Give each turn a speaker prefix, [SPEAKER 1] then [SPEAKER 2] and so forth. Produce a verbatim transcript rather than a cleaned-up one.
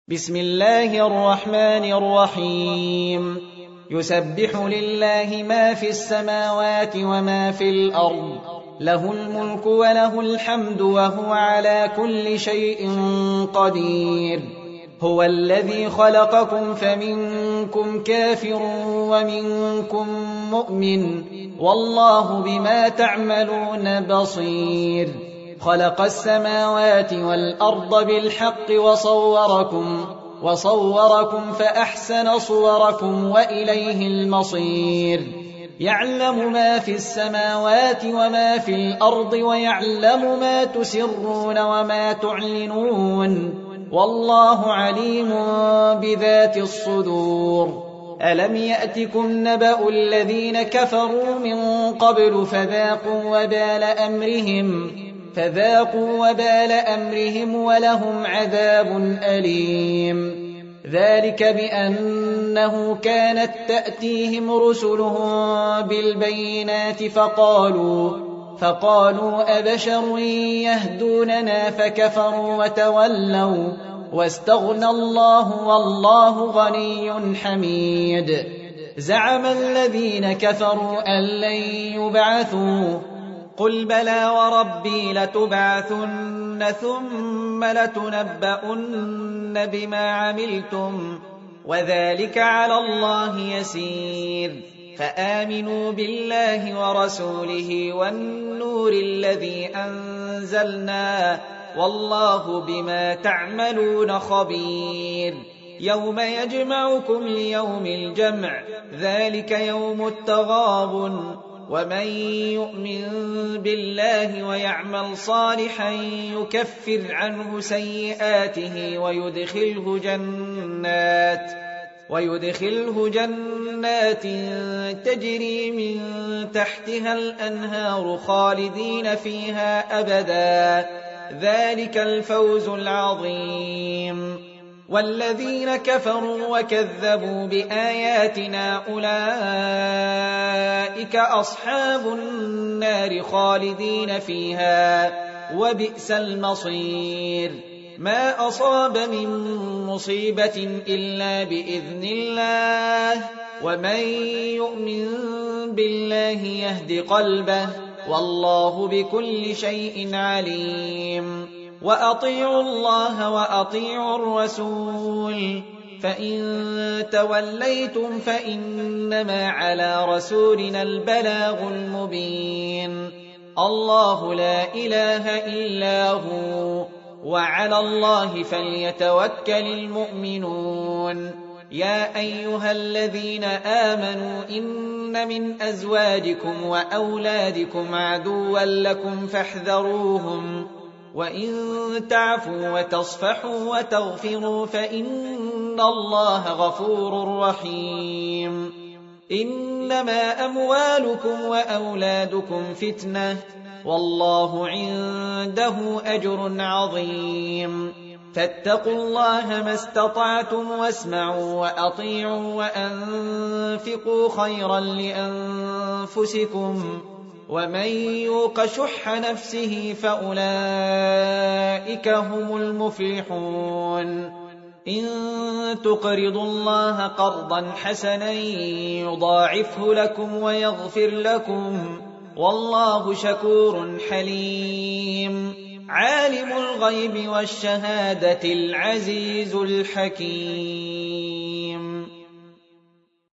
[SPEAKER 1] بسم الله الرحمن الرحيم يسبح لله ما في السماوات وما في الأرض له الملك وله الحمد وهو على كل شيء قدير هو الذي خلقكم فمنكم كافر ومنكم مؤمن والله بما تعملون بصير خلق السماوات والأرض بالحق وصوركم وصوركم فأحسن صوركم وإليه المصير يعلم ما في السماوات وما في الأرض ويعلم ما تسرون وما تعلنون والله عليم بذات الصدور ألم يأتكم نبأ الذين كفروا من قبل فذاقوا وبال أمرهم فذاقوا وبال أمرهم ولهم عذاب أليم ذلك بأنه كانت تأتيهم رسلهم بالبينات فقالوا فقالوا أبشر يهدوننا فكفروا وتولوا واستغنى الله والله غني حميد زعم الذين كفروا أن لن يبعثوا قل بلى وربي لتبعثن ثم لتنبؤن بما عملتم وذلك على الله يسير فآمنوا بالله ورسوله والنور الذي أنزلنا والله بما تعملون خبير يوم يجمعكم ليوم الجمع ذلك يوم التغابن ومن يؤمن بالله ويعمل صالحا يكفر عنه سيئاته ويدخله جنات ويدخله جنات تجري من تحتها الأنهار خالدين فيها أبدا ذلك الفوز العظيم والذين كفروا وكذبوا بآياتنا أولئك أصحاب النار خالدين فيها وبئس المصير ما أصاب من مصيبة إلا بإذن الله ومن يؤمن بالله يهد قلبه والله بكل شيء عليم وأطيعوا الله وأطيعوا الرسول فإن توليتم فإنما على رسولنا البلاغ المبين الله لا إله إلا هو وعلى الله فليتوكل المؤمنون يا أيها الذين آمنوا إن من أزواجكم وأولادكم عدوا لكم فاحذروهم وإن تعفوا وتصفحوا وتغفروا فإن الله غفور رحيم إنما أموالكم وأولادكم فتنة والله عنده أجر عظيم فاتقوا الله ما استطعتم واسمعوا وأطيعوا وأنفقوا خيرا لأنفسكم ومن يوق شح نفسه فأولئك هم المفلحون إن تقرضوا الله قرضا حسنا يضاعفه لكم ويغفر لكم والله شكور حليم عالم الغيب والشهادة العزيز الحكيم